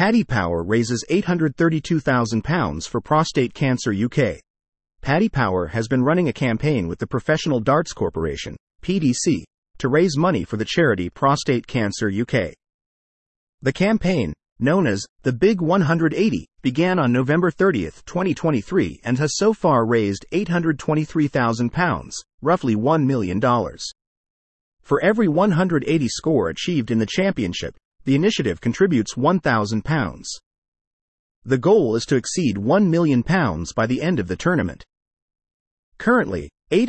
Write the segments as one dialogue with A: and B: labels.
A: Paddy Power raises £832,000 for prostate cancer UK. Paddy Power has been running a campaign with the Professional Darts Corporation, PDC, to raise money for the charity Prostate Cancer UK. The campaign, known as the Big 180, began on November 30, 2023 and has so far raised £823,000, roughly $1 million. For every 180 score achieved in the championship, the initiative contributes £1,000. The goal is to exceed £1 million by the end of the tournament. Currently,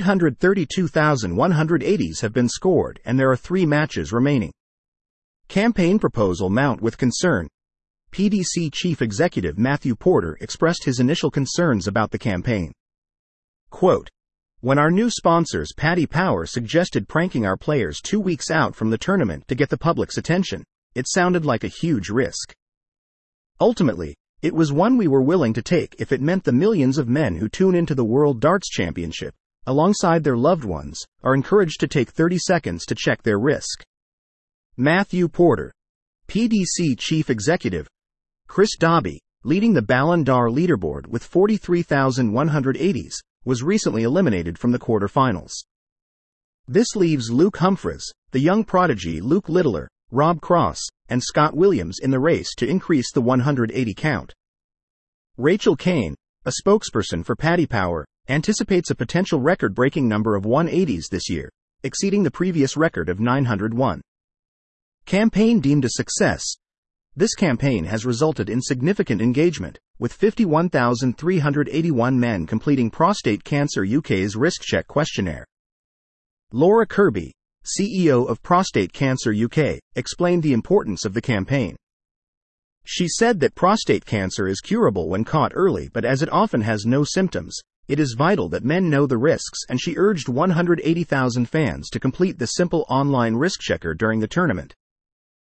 A: 832,180s have been scored and there are 3 matches remaining. Campaign proposal Mount with concern. PDC Chief Executive Matthew Porter expressed his initial concerns about the campaign. Quote, "When our new sponsors Paddy Power suggested pranking our players 2 weeks out from the tournament to get the public's attention, it sounded like a huge risk. Ultimately, it was one we were willing to take if it meant the millions of men who tune into the World Darts Championship, alongside their loved ones, are encouraged to take 30 seconds to check their risk." Matthew Porter. PDC Chief Executive. Chris Dobby, leading the Ballon d'Or leaderboard with 43,180s, was recently eliminated from the quarterfinals. This leaves Luke Humphries, the young prodigy Luke Littler, Rob Cross, and Scott Williams in the race to increase the 180 count. Rachel Kane, a spokesperson for Paddy Power, anticipates a potential record-breaking number of 180s this year, exceeding the previous record of 901. Campaign deemed a success. This campaign has resulted in significant engagement, with 51,381 men completing Prostate Cancer UK's risk check questionnaire. Laura Kirby, CEO of Prostate Cancer UK, explained the importance of the campaign. She said that prostate cancer is curable when caught early, but as it often has no symptoms, it is vital that men know the risks, and she urged 180,000 fans to complete the simple online risk checker during the tournament.